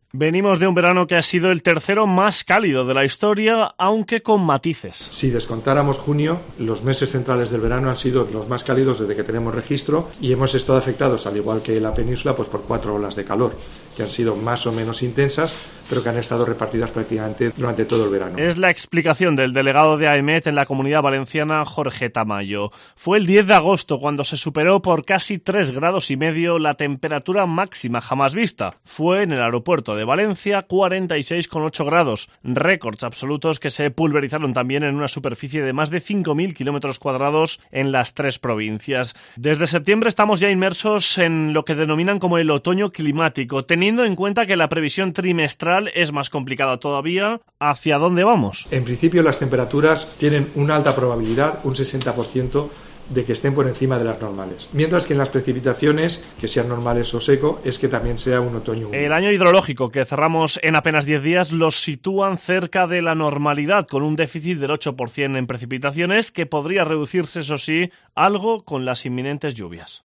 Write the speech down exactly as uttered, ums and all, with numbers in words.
Venimos de un verano que ha sido el tercero más cálido de la historia, aunque con matices. Si descontáramos junio, los meses centrales del verano han sido los más cálidos desde que tenemos registro y hemos estado afectados, al igual que la península, pues por cuatro olas de calor, que han sido más o menos intensas, pero que han estado repartidas prácticamente durante todo el verano. Es la explicación del delegado de AEMET en la Comunidad Valenciana, Jorge Tamayo. Fue el diez de agosto cuando se superó por casi tres grados y medio la temperatura máxima jamás vista. Fue en el aeropuerto de Valencia, cuarenta y seis coma ocho grados, récords absolutos que se pulverizaron también en una superficie de más de cinco mil kilómetros cuadrados en las tres provincias. Desde septiembre estamos ya inmersos en lo que denominan como el otoño climático, teniendo en cuenta que la previsión trimestral es más complicada todavía. ¿Hacia dónde vamos? En principio las temperaturas tienen una alta probabilidad, un sesenta por ciento, de que estén por encima de las normales. Mientras que en las precipitaciones, que sean normales o seco, es que también sea un otoño húmedo. El año hidrológico que cerramos en apenas diez días los sitúan cerca de la normalidad, con un déficit del ocho por ciento en precipitaciones que podría reducirse, eso sí, algo con las inminentes lluvias.